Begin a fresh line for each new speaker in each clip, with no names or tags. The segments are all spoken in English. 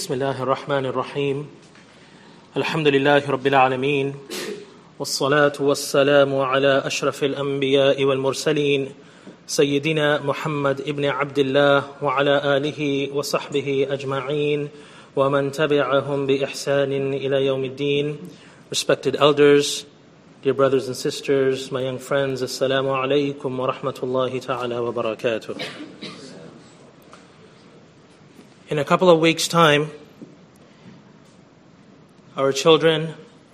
بسم الله الرحمن الرحيم الحمد لله رب العالمين والصلاة والسلام على أشرف الأنبياء والمرسلين سيدنا محمد ابن عبد الله وعلى آله وصحبه أجمعين ومن تبعهم بإحسان إلى يوم الدين. Respected elders, dear brothers and sisters, my young friends, Assalamu alaikum wa rahmatullahi ta'ala wa barakatuh. In a couple of weeks' time, our children,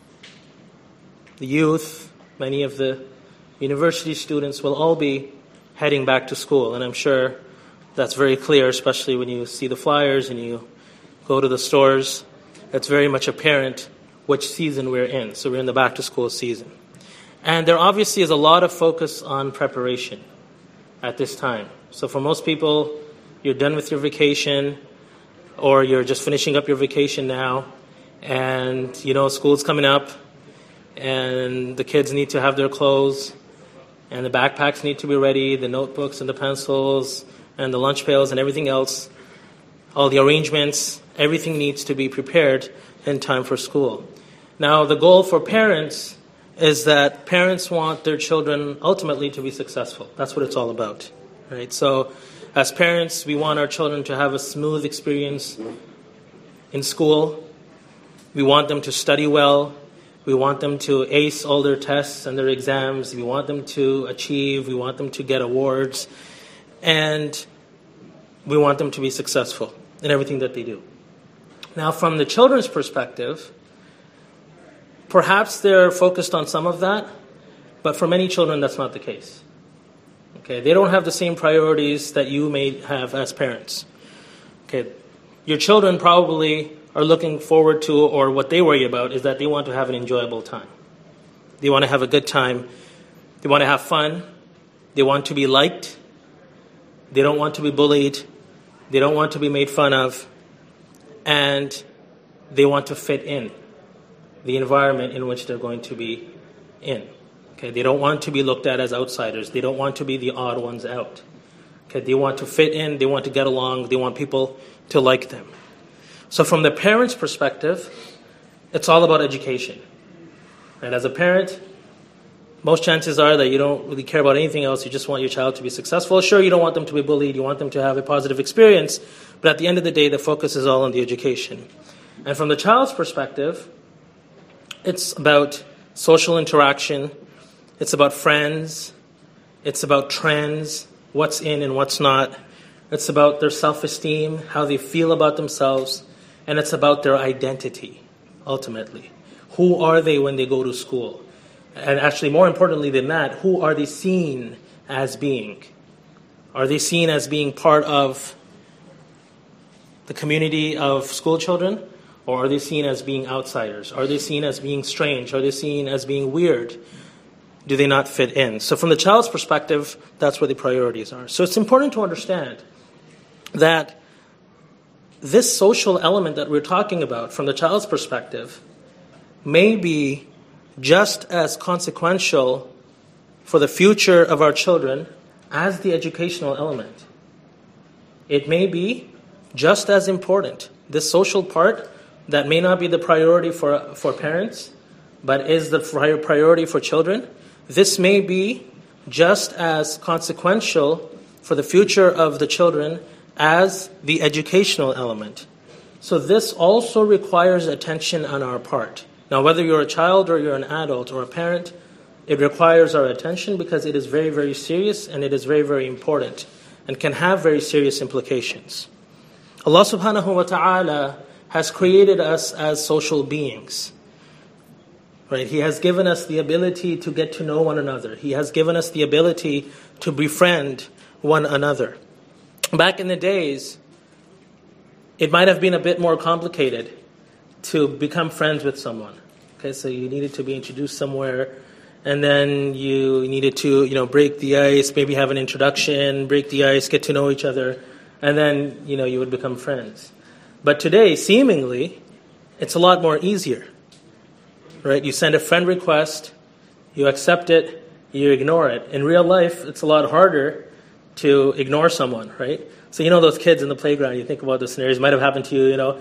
the youth, many of the university students will all be heading back to school. And I'm sure that's very clear, especially when you see the flyers and you go to the stores. It's very much apparent which season we're in. So we're in the back-to-school season. And there obviously is a lot of focus on preparation at this time. So for most people, you're done with your vacation, or you're just finishing up your vacation now, and school's coming up, and the kids need to have their clothes, and the backpacks need to be ready, the notebooks and the pencils, and the lunch pails and everything else, all the arrangements, everything needs to be prepared in time for school. Now, the goal for parents is that parents want their children ultimately to be successful. That's what it's all about, right? So, as parents, we want our children to have a smooth experience in school. We want them to study well. We want them to ace all their tests and their exams. We want them to achieve. We want them to get awards. And we want them to be successful in everything that they do. Now, from the children's perspective, perhaps they're focused on some of that, but for many children, that's not the case. Okay, they don't have the same priorities that you may have as parents. Okay, your children probably are looking forward to, or what they worry about, is that they want to have an enjoyable time. They want to have a good time. They want to have fun. They want to be liked. They don't want to be bullied. They don't want to be made fun of. And they want to fit in the environment in which they're going to be in. Okay, they don't want to be looked at as outsiders. They don't want to be the odd ones out. Okay, they want to fit in. They want to get along. They want people to like them. So from the parent's perspective, it's all about education. And as a parent, most chances are that you don't really care about anything else. You just want your child to be successful. Sure, you don't want them to be bullied. You want them to have a positive experience. But at the end of the day, the focus is all on the education. And from the child's perspective, it's about social interaction. It's about friends. It's about trends, what's in and what's not. It's about their self-esteem, how they feel about themselves. And it's about their identity, ultimately. Who are they when they go to school? And actually, more importantly than that, who are they seen as being? Are they seen as being part of the community of school children? Or are they seen as being outsiders? Are they seen as being strange? Are they seen as being weird? Do they not fit in? So from the child's perspective, that's where the priorities are. So it's important to understand that this social element that we're talking about from the child's perspective may be just as consequential for the future of our children as the educational element. It may be just as important. This social part that may not be the priority for parents, but is the priority for children, this may be just as consequential for the future of the children as the educational element. So this also requires attention on our part. Now, whether you're a child or you're an adult or a parent, it requires our attention because it is very, very serious and it is very, very important and can have very serious implications. Allah subhanahu wa ta'ala has created us as social beings. Right? He has given us the ability to get to know one another. He has given us the ability to befriend one another. Back in the days, it might have been a bit more complicated to become friends with someone. Okay, so you needed to be introduced somewhere, and then you needed to, break the ice, maybe have an introduction, break the ice, get to know each other, and then, you would become friends. But today, seemingly, it's a lot more easier. Right? You send a friend request, you accept it, you ignore it. In real life, it's a lot harder to ignore someone, right? So those kids in the playground, you think about the scenarios, might have happened to you,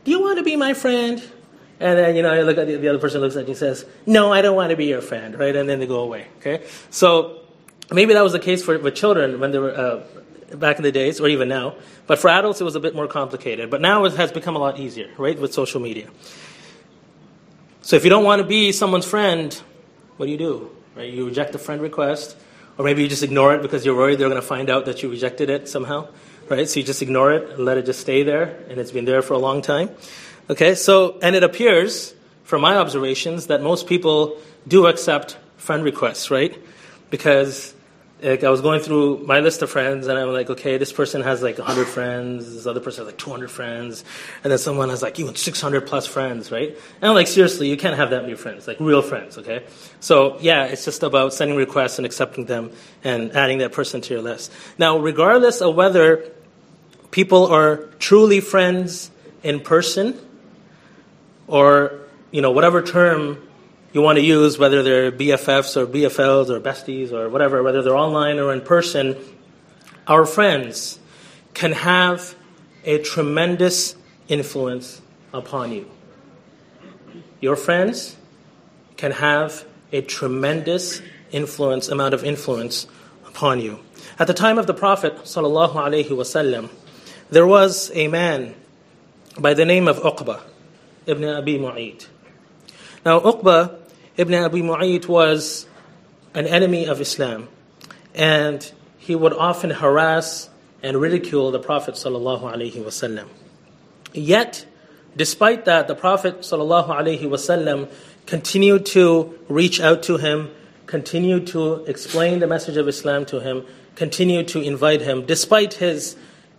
do you want to be my friend? And then, I look at the other person looks at you and says, no, I don't want to be your friend, right? And then they go away, okay? So maybe that was the case with children when they were back in the days, or even now. But for adults, it was a bit more complicated. But now it has become a lot easier, right, with social media. So if you don't want to be someone's friend, what do? Right? You reject the friend request, or maybe you just ignore it because you're worried they're going to find out that you rejected it somehow, right? So you just ignore it and let it just stay there, and it's been there for a long time. Okay, so, and it appears, from my observations, that most people do accept friend requests, right? Because I was going through my list of friends, and I'm like, okay, this person has like 100 friends, this other person has like 200 friends, and then someone has like even 600 plus friends, right? And I'm like, seriously, you can't have that many friends, like real friends, okay? So, yeah, it's just about sending requests and accepting them and adding that person to your list. Now, regardless of whether people are truly friends in person, or, whatever term you want to use, whether they're BFFs or BFLs or besties or whatever, whether they're online or in person, our friends can have a tremendous influence upon you. Your friends can have a tremendous amount of influence upon you. At the time of the Prophet ﷺ, there was a man by the name of Uqba ibn Abi Mu'ayt. Now, Uqba ibn Abi Mu'ayt was an enemy of Islam, and he would often harass and ridicule the Prophet ﷺ. Yet, despite that, the Prophet ﷺ continued to reach out to him, continued to explain the message of Islam to him, continued to invite him, despite his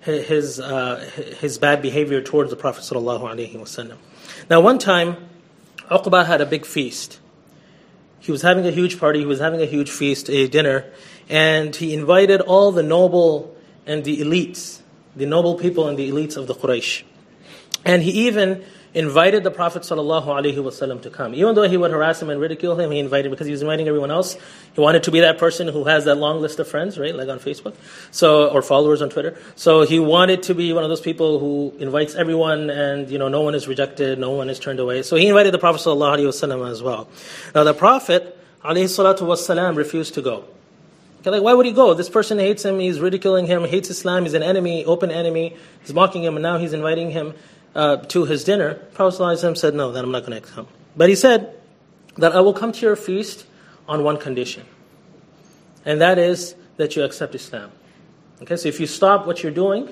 bad behavior towards the Prophet ﷺ. Now, one time, Uqba had a big feast. He was having a huge party, he was having a huge feast, a dinner, and he invited all the noble and the elites, the noble people and the elites of the Quraysh. And he even invited the Prophet ﷺ to come. Even though he would harass him and ridicule him, he invited, because he was inviting everyone else. He wanted to be that person who has that long list of friends, right, like on Facebook, or followers on Twitter. So he wanted to be one of those people who invites everyone, and no one is rejected, no one is turned away. So he invited the Prophet ﷺ as well. Now the Prophet ﷺ refused to go. Okay, like, why would he go? This person hates him, he's ridiculing him, hates Islam, he's an enemy, open enemy, he's mocking him, and now he's inviting him to his dinner. Prophet ﷺ said, no, then I'm not going to come. But he said that I will come to your feast on one condition, and that is that you accept Islam. Okay, so if you stop what you're doing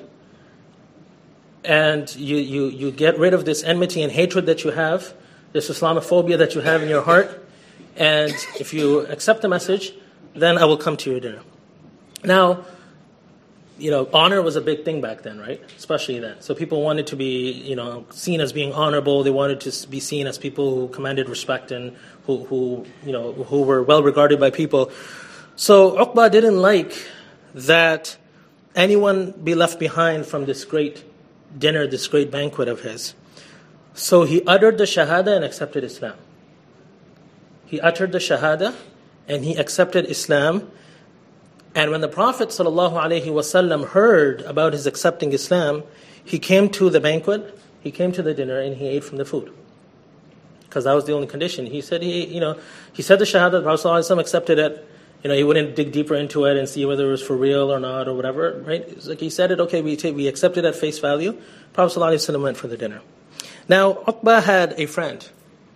and you get rid of this enmity and hatred that you have, this Islamophobia that you have in your heart, and if you accept the message, then I will come to your dinner. Now, honor was a big thing back then, right? Especially then. So people wanted to be, seen as being honorable. They wanted to be seen as people who commanded respect and who were well regarded by people. So Uqba didn't like that anyone be left behind from this great dinner, this great banquet of his. So he uttered the Shahada and accepted Islam. He uttered the Shahada and he accepted Islam. And when the Prophet ﷺ heard about his accepting Islam, he came to the banquet, he came to the dinner, and he ate from the food. Because that was the only condition. He said he said the Shahada, the Prophet ﷺ accepted it. He wouldn't dig deeper into it and see whether it was for real or not or whatever, right? It's like he said it, okay, we accept it at face value. Prophet ﷺ went for the dinner. Now, Uqba had a friend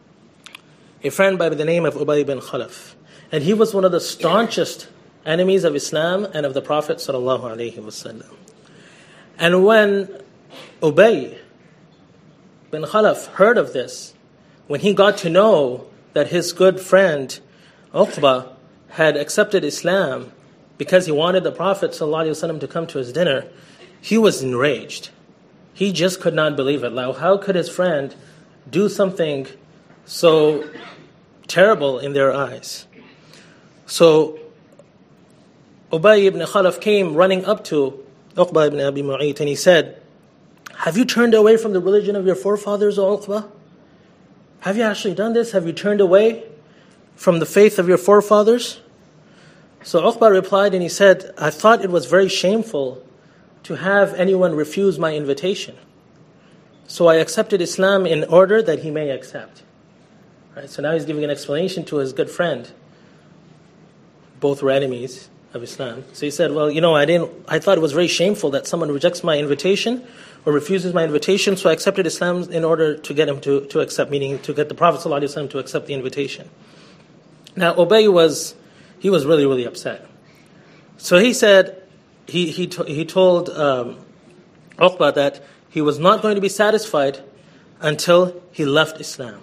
by the name of Ubay bin Khalaf. And he was one of the staunchest enemies of Islam and of the Prophet ﷺ. And when Ubay bin Khalaf heard of this, when he got to know that his good friend Uqba had accepted Islam because he wanted the Prophet ﷺ to come to his dinner, he was enraged. He just could not believe it. Like, how could his friend do something so terrible in their eyes? So Ubay ibn Khalaf came running up to Uqba ibn Abi Mu'ayt and he said, have you turned away from the religion of your forefathers, O Uqba? Have you actually done this? Have you turned away from the faith of your forefathers? So Uqba replied and he said, I thought it was very shameful to have anyone refuse my invitation. so I accepted Islam in order that he may accept. Right? So now he's giving an explanation to his good friend. Both were enemies of Islam. So he said, well, I thought it was very shameful that someone rejects my invitation or refuses my invitation, so I accepted Islam in order to get him to accept, meaning to get the Prophet ﷺ to accept the invitation. Now, Ubay was really, really upset. So he said, he told Uqba that he was not going to be satisfied until he left Islam.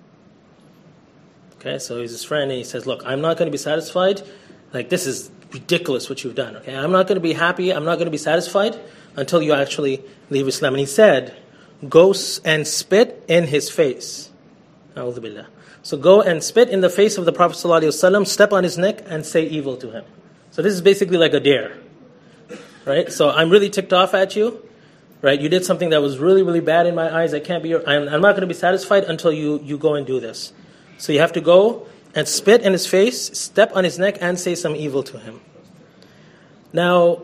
Okay, so he's his friend, and he says, look, I'm not going to be satisfied. Like, this is ridiculous what you've done. Okay, I'm not going to be happy, I'm not going to be satisfied until you actually leave Islam. And he said, go and spit in his face. A'udhu billah. So go and spit in the face of the Prophet ﷺ, step on his neck, and say evil to him. So this is basically like a dare. Right? So I'm really ticked off at you. Right? You did something that was really, really bad in my eyes. I'm not going to be satisfied until you go and do this. So you have to go and spit in his face, step on his neck, and say some evil to him. Now,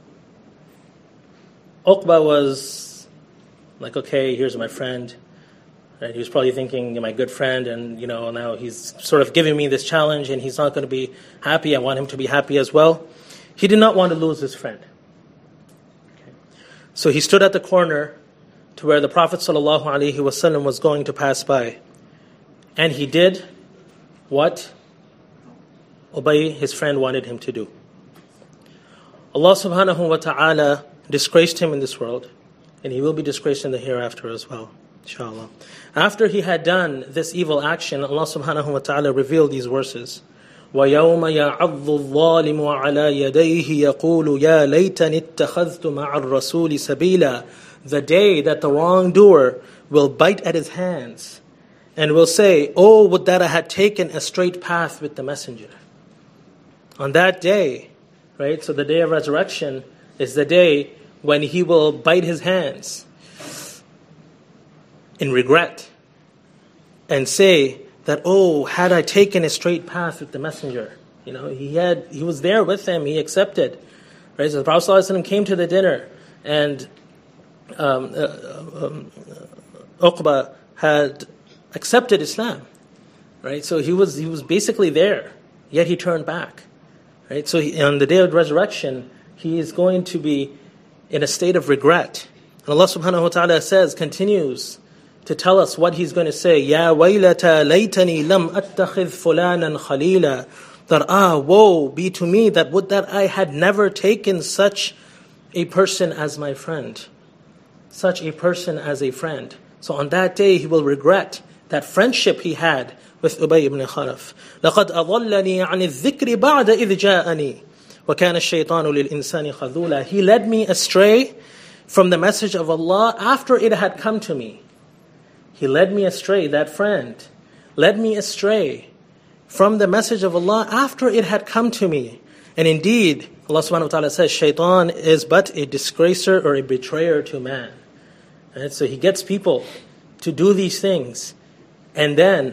Uqba was like, okay, here's my friend. Right? He was probably thinking, you're my good friend, and now he's sort of giving me this challenge, and he's not going to be happy. I want him to be happy as well. He did not want to lose his friend. Okay. So he stood at the corner to where the Prophet ﷺ was going to pass by. And he did what Ubay, his friend, wanted him to do. Allah subhanahu wa ta'ala disgraced him in this world, and he will be disgraced in the hereafter as well, inshallah. After he had done this evil action, Allah subhanahu wa ta'ala revealed these verses. وَيَوْمَ يَعَضُّ الظَّالِمُ عَلَى يَدَيْهِ يَقُولُ يَا لَيْتَنِ اتَّخَذْتُ مَعَ الرَّسُولِ سَبِيلًا. The day that the wrongdoer will bite at his hands and will say, oh, would that I had taken a straight path with the messenger. On that day, right, so the day of resurrection is the day when he will bite his hands in regret and say that, oh, had I taken a straight path with the messenger. He was there with him, he accepted. Right, so the Prophet ﷺ came to the dinner, and Uqba had accepted Islam, right? So he was basically there, yet he turned back, right? So on the day of resurrection, he is going to be in a state of regret. And Allah subhanahu wa ta'ala continues to tell us what he's going to say. Ya waylata laytani lam attakhidh fulanan khalila. That woe be to me that would that I had never taken such a person as my friend, such a person as a friend. So on that day he will regret that friendship he had with Ubay ibn Khalaf. لَقَدْ أَضَلَّنِي عَنِ الذِّكْرِ بَعْدَ إِذْ جَاءَنِي وَكَانَ الشَّيْطَانُ لِلْإِنسَانِ خَذُولًا. He led me astray from the message of Allah after it had come to me. He led me astray, that friend led me astray from the message of Allah after it had come to me. And indeed, Allah subhanahu wa ta'ala says, Shaitan is but a disgracer or a betrayer to man. And so he gets people to do these things. And then,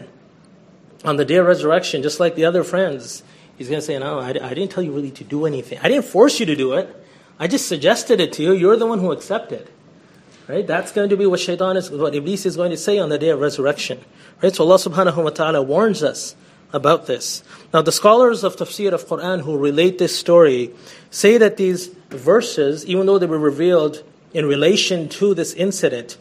on the day of resurrection, just like the other friends, he's going to say, no, I didn't tell you really to do anything. I didn't force you to do it. I just suggested it to you. You're the one who accepted. Right? That's going to be what what Iblis is going to say on the day of resurrection. Right? So Allah subhanahu wa ta'ala warns us about this. Now the scholars of tafsir of Quran who relate this story say that these verses, even though they were revealed in relation to this incident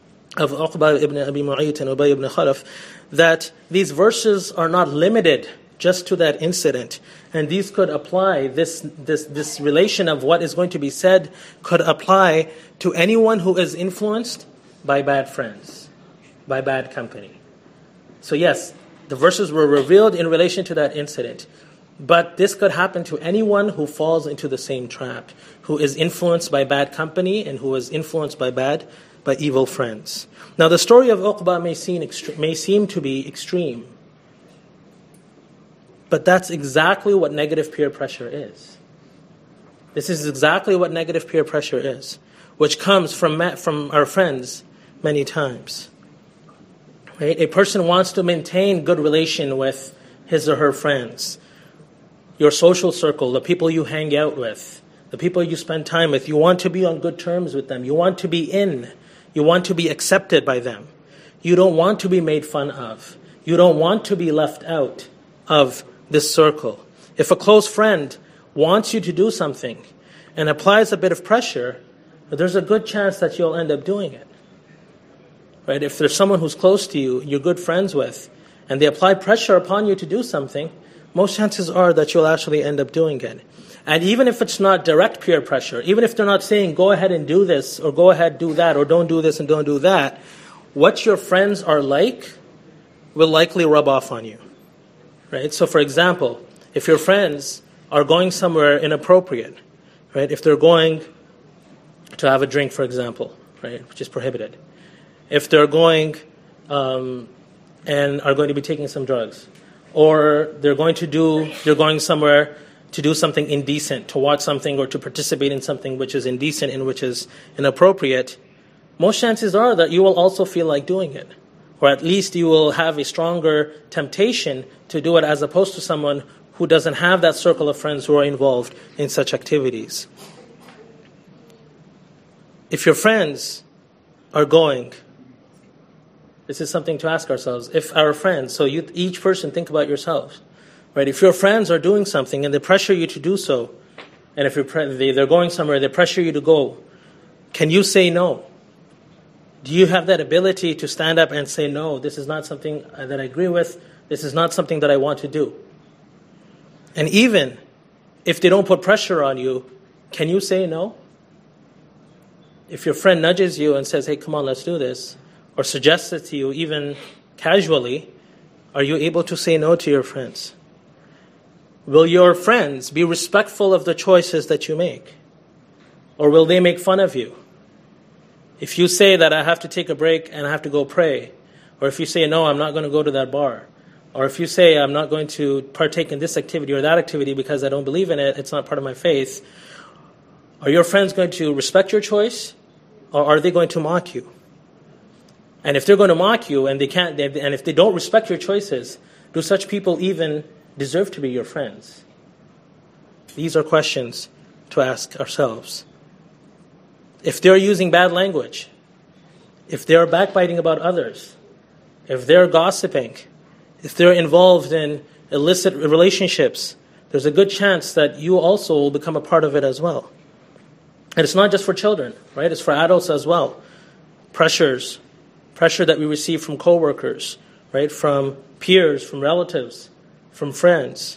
of Uqba ibn Abi Mu'ayt and Ubay ibn Khalaf, that these verses are not limited just to that incident. And these could apply, this relation of what is going to be said could apply to anyone who is influenced by bad friends, by bad company. So yes, the verses were revealed in relation to that incident. But this could happen to anyone who falls into the same trap, who is influenced by bad company and who is influenced by evil friends. Now the story of Uqba may seem to be extreme, but that's exactly what negative peer pressure is. This is exactly what negative peer pressure is, which comes from our friends many times. Right? A person wants to maintain good relation with his or her friends, your social circle, the people you hang out with, the people you spend time with. You want to be on good terms with them. You want to be in. You want to be accepted by them. You don't want to be made fun of. You don't want to be left out of this circle. If a close friend wants you to do something and applies a bit of pressure, there's a good chance that you'll end up doing it. Right? If there's someone who's close to you, you're good friends with, and they apply pressure upon you to do something, most chances are that you'll actually end up doing it. And even if it's not direct peer pressure, even if they're not saying, go ahead and do this, or go ahead, do that, or don't do this and don't do that, what your friends are like will likely rub off on you. Right? So for example, if your friends are going somewhere inappropriate, right? If they're going to have a drink, for example, right, which is prohibited. If they're going and are going to be taking some drugs, or they're going somewhere to do something indecent, to watch something or to participate in something which is indecent and which is inappropriate, most chances are that you will also feel like doing it. Or at least you will have a stronger temptation to do it as opposed to someone who doesn't have that circle of friends who are involved in such activities. If your friends are going, this is something to ask ourselves. If our friends, so each person think about yourselves, right? If your friends are doing something and they pressure you to do so, and if they're going somewhere, they pressure you to go, can you say no? Do you have that ability to stand up and say, no, this is not something that I agree with, this is not something that I want to do? And even if they don't put pressure on you, can you say no? If your friend nudges you and says, hey, come on, let's do this, or suggests it to you even casually, are you able to say no to your friends? Will your friends be respectful of the choices that you make? Or will they make fun of you? If you say that I have to take a break and I have to go pray, or if you say, no, I'm not going to go to that bar, or if you say, I'm not going to partake in this activity or that activity because I don't believe in it, it's not part of my faith, are your friends going to respect your choice, or are they going to mock you? And if they're going to mock you and and if they don't respect your choices, do such people even deserve to be your friends? These are questions to ask ourselves. If they're using bad language, if they're backbiting about others, if they're gossiping, if they're involved in illicit relationships, there's a good chance that you also will become a part of it as well. And it's not just for children, right? It's for adults as well. Pressure that we receive from coworkers, right? From peers, from relatives, from friends.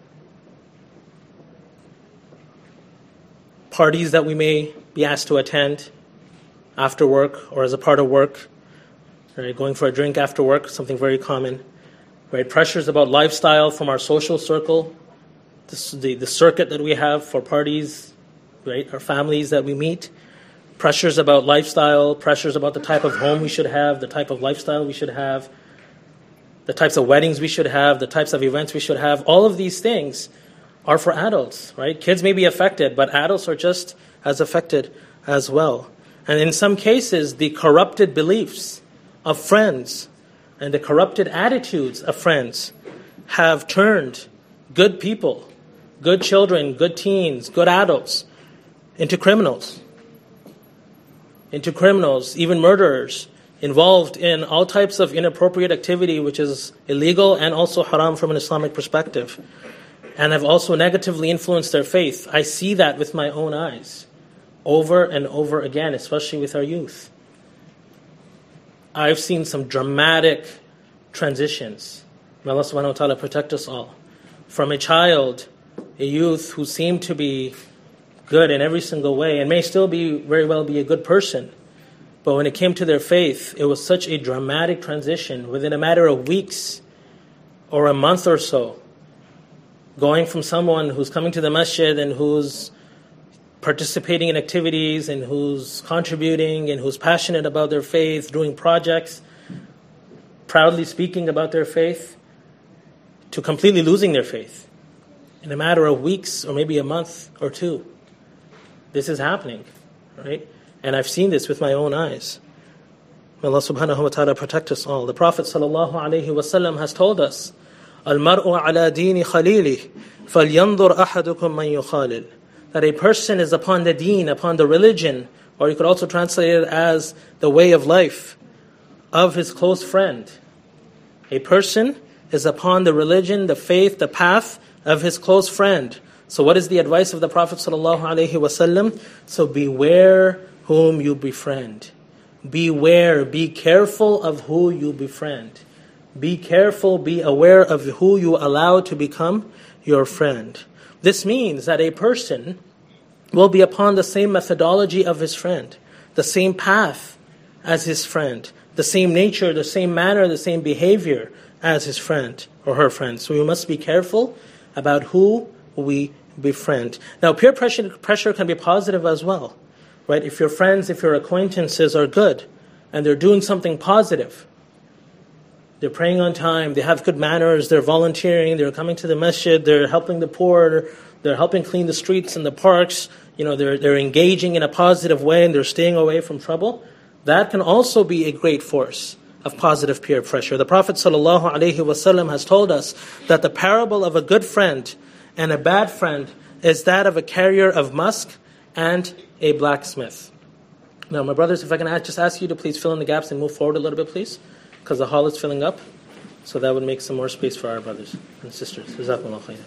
Parties that we may be asked to attend after work or as a part of work, right? Going for a drink after work, something very common, right? Pressures about lifestyle from our social circle, the circuit that we have for parties, right? Our families that we meet. Pressures about lifestyle, pressures about the type of home we should have, the type of lifestyle we should have, the types of weddings we should have, the types of events we should have. All of these things are for adults, right? Kids may be affected, but adults are just as affected as well. And in some cases, the corrupted beliefs of friends and the corrupted attitudes of friends have turned good people, good children, good teens, good adults into criminals, even murderers, involved in all types of inappropriate activity which is illegal and also haram from an Islamic perspective, and have also negatively influenced their faith. I see that with my own eyes over and over again, especially with our youth. I've seen some dramatic transitions. May Allah subhanahu wa ta'ala protect us all. From a child, a youth who seemed to be good in every single way and may still very well be a good person, but when it came to their faith, it was such a dramatic transition within a matter of weeks or a month or so, going from someone who's coming to the masjid and who's participating in activities and who's contributing and who's passionate about their faith, doing projects, proudly speaking about their faith, to completely losing their faith in a matter of weeks or maybe a month or two. This is happening, right? And I've seen this with my own eyes. May Allah subhanahu wa ta'ala protect us all. The Prophet sallallahu alayhi wa sallam has told us, "Al-mar'u ala dini khalili, falyanzur ahadukum man yukhalil." That a person is upon the deen, upon the religion or you could also translate it as the way of life of his close friend. A person is upon the religion, the faith, the path of his close friend. So what is the advice of the Prophet ﷺ? So beware whom you befriend. Beware, be careful of who you befriend. Be careful, be aware of who you allow to become your friend. This means that a person will be upon the same methodology of his friend, the same path as his friend, the same nature, the same manner, the same behavior as his friend or her friend. So we must be careful about who we befriend. Now, peer pressure can be positive as well, right? If your friends, if your acquaintances are good and they're doing something positive, they're praying on time, they have good manners, they're volunteering, they're coming to the masjid, they're helping the poor, they're helping clean the streets and the parks, they're engaging in a positive way and they're staying away from trouble. That can also be a great force of positive peer pressure. The Prophet ﷺ has told us that the parable of a good friend and a bad friend is that of a carrier of musk and a blacksmith. Now, my brothers, if I can just ask you to please fill in the gaps and move forward a little bit, please, because the hall is filling up, so that would make some more space for our brothers and sisters. Jazakumullah khairan.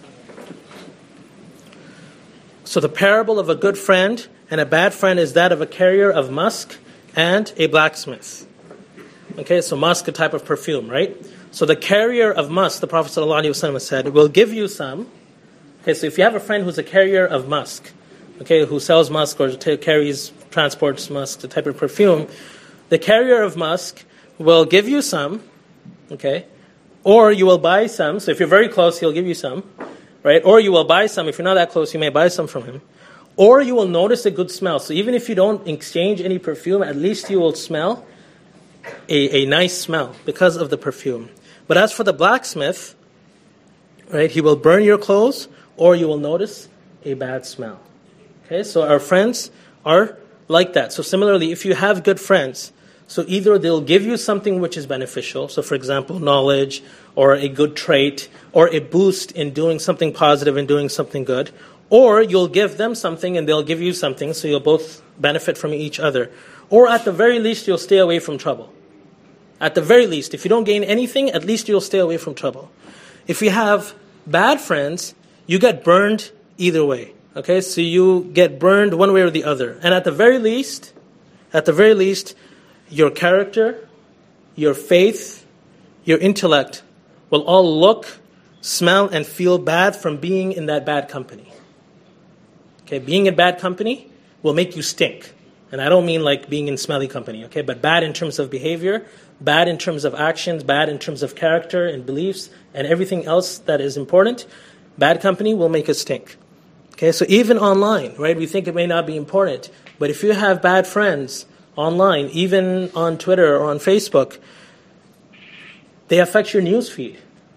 So the parable of a good friend and a bad friend is that of a carrier of musk and a blacksmith. Okay, so musk, a type of perfume, right? So the carrier of musk, the Prophet ﷺ said, will give you some. Okay, so if you have a friend who's a carrier of musk, okay, who sells musk or transports musk, the type of perfume, the carrier of musk will give you some, okay, or you will buy some. So if you're very close, he'll give you some, right? Or you will buy some. If you're not that close, you may buy some from him. Or you will notice a good smell. So even if you don't exchange any perfume, at least you will smell a nice smell because of the perfume. But as for the blacksmith, right, he will burn your clothes or you will notice a bad smell. Okay, so our friends are like that. So similarly, if you have good friends, so either they'll give you something which is beneficial, so for example, knowledge or a good trait or a boost in doing something positive and doing something good, or you'll give them something and they'll give you something, so you'll both benefit from each other. Or at the very least, you'll stay away from trouble. At the very least, if you don't gain anything, at least you'll stay away from trouble. If you have bad friends, you get burned either way. Okay, so you get burned one way or the other. And at the very least, your character, your faith, your intellect will all look, smell, and feel bad from being in that bad company. Okay, being in bad company will make you stink. And I don't mean like being in smelly company, okay, but bad in terms of behavior, bad in terms of actions, bad in terms of character and beliefs, and everything else that is important. Bad company will make us stink. Okay, so even online, right, we think it may not be important, but if you have bad friends online, even on Twitter or on Facebook, they affect your news feed.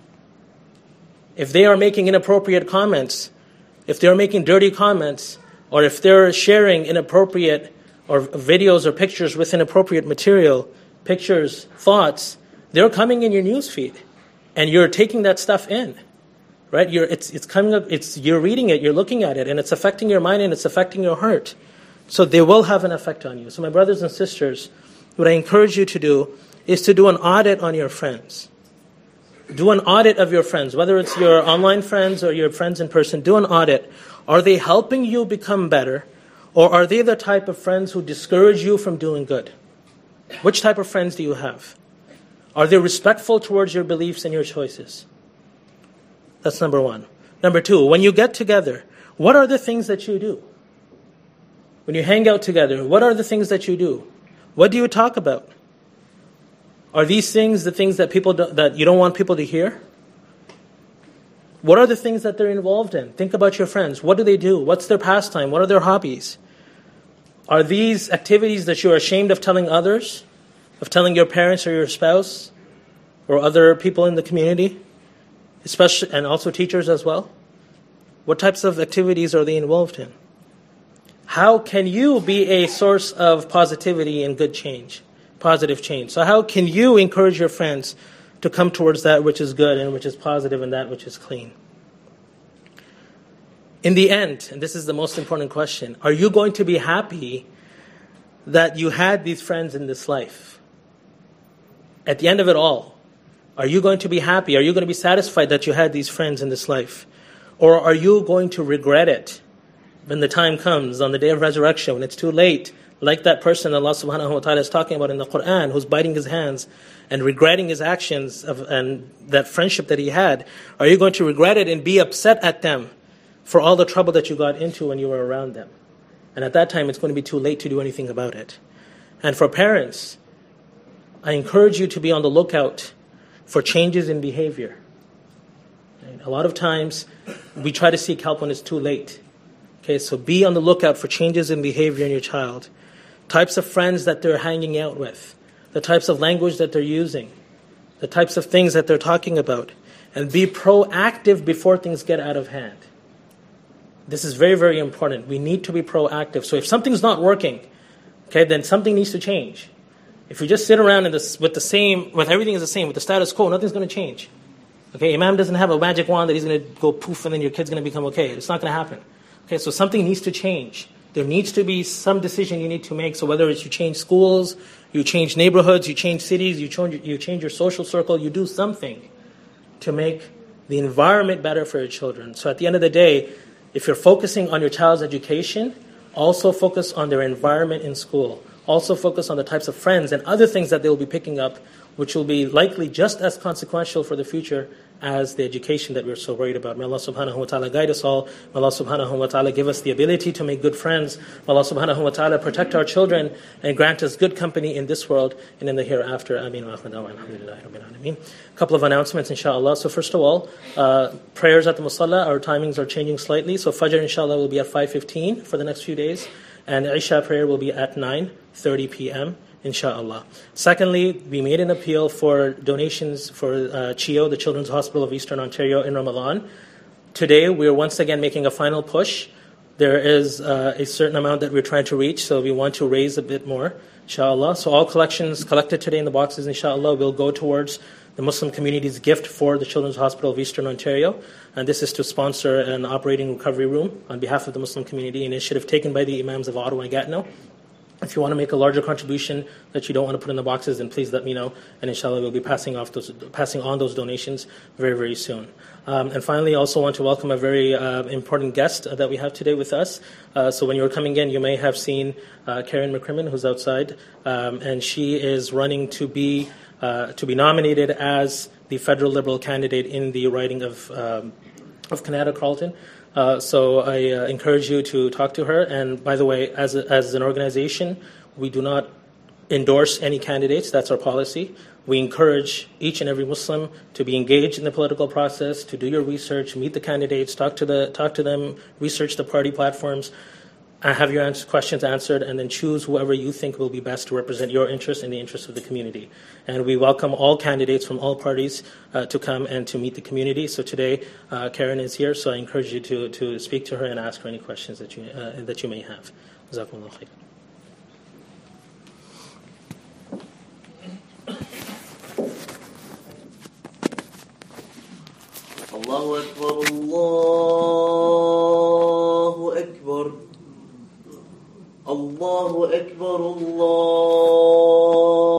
If they are making inappropriate comments, if they're making dirty comments, or if they're sharing inappropriate or videos or pictures with inappropriate material, pictures, thoughts, they're coming in your news feed, and you're taking that stuff in. Right? It's coming up, you're reading it, you're looking at it, and it's affecting your mind and it's affecting your heart. So they will have an effect on you. So my brothers and sisters, what I encourage you to do is to do an audit on your friends. Do an audit of your friends, whether it's your online friends or your friends in person. Do an audit. Are they helping you become better? Or are they the type of friends who discourage you from doing good? Which type of friends do you have? Are they respectful towards your beliefs and your choices? That's number one. Number two, when you get together, what are the things that you do? When you hang out together, what are the things that you do? What do you talk about? Are these things the things that that you don't want people to hear? What are the things that they're involved in? Think about your friends. What do they do? What's their pastime? What are their hobbies? Are these activities that you're ashamed of telling others? Of telling your parents or your spouse? Or other people in the community? Especially, and also teachers as well? What types of activities are they involved in? How can you be a source of positivity and good change, positive change? So how can you encourage your friends to come towards that which is good and which is positive and that which is clean? In the end, and this is the most important question, are you going to be happy that you had these friends in this life, at the end of it all, are you going to be happy? Are you going to be satisfied that you had these friends in this life? Or are you going to regret it when the time comes, on the day of resurrection, when it's too late, like that person Allah subhanahu wa ta'ala is talking about in the Quran, who's biting his hands and regretting his actions and that friendship that he had? Are you going to regret it and be upset at them for all the trouble that you got into when you were around them? And at that time, it's going to be too late to do anything about it. And for parents, I encourage you to be on the lookout for changes in behavior. And a lot of times, we try to seek help when it's too late. Okay, so be on the lookout for changes in behavior in your child. Types of friends that they're hanging out with. The types of language that they're using. The types of things that they're talking about. And be proactive before things get out of hand. This is very, very important. We need to be proactive. So if something's not working, okay, then something needs to change. If you just sit around with everything is the same, with the status quo, nothing's going to change. Okay, Imam doesn't have a magic wand that he's going to go poof and then your kid's going to become okay. It's not going to happen. Okay, so something needs to change. There needs to be some decision you need to make. So whether it's you change schools, you change neighborhoods, you change cities, you change your social circle, you do something to make the environment better for your children. So at the end of the day, if you're focusing on your child's education, also focus on their environment in school. Also focus on the types of friends and other things that they will be picking up, which will be likely just as consequential for the future as the education that we're so worried about. May Allah subhanahu wa ta'ala guide us all. May Allah subhanahu wa ta'ala give us the ability to make good friends. May Allah subhanahu wa ta'ala protect our children and grant us good company in this world and in the hereafter. Ameen wa akhir da'wana alhamdulillahi rabbil alameen. A couple of announcements, inshallah. So first of all, prayers at the musalla, our timings are changing slightly. So Fajr, inshallah, will be at 5:15 for the next few days. And Isha prayer will be at 9:30 p.m., inshallah. Secondly, we made an appeal for donations for CHIO, the Children's Hospital of Eastern Ontario, in Ramadan. Today, we're once again making a final push. There is a certain amount that we're trying to reach, so we want to raise a bit more, inshallah. So all collections collected today in the boxes, inshallah, will go towards the Muslim community's gift for the Children's Hospital of Eastern Ontario. And this is to sponsor an operating recovery room on behalf of the Muslim community, an initiative taken by the Imams of Ottawa and Gatineau. If you want to make a larger contribution that you don't want to put in the boxes, then please let me know. And inshallah, we'll be passing on those donations very, very soon. And finally, I also want to welcome a very important guest that we have today with us. So when you were coming in, you may have seen Karen McCrimmon, who's outside. And she is running to be nominated as the federal Liberal candidate in the riding of Canada Carleton. So I encourage you to talk to her. And by the way, as an organization, we do not endorse any candidates. That's our policy. We encourage each and every Muslim to be engaged in the political process, to do your research, meet the candidates, talk to them, research the party platforms, have your questions answered, and then choose whoever you think will be best to represent your interests and the interests of the community. And we welcome all candidates from all parties to come and to meet the community. So today, Karen is here, so I encourage you to speak to her and ask her any questions that you may have. Jazakumullah khair.
Allahu Akbar, Allahu Akbar. Allahu Akbar, Allah.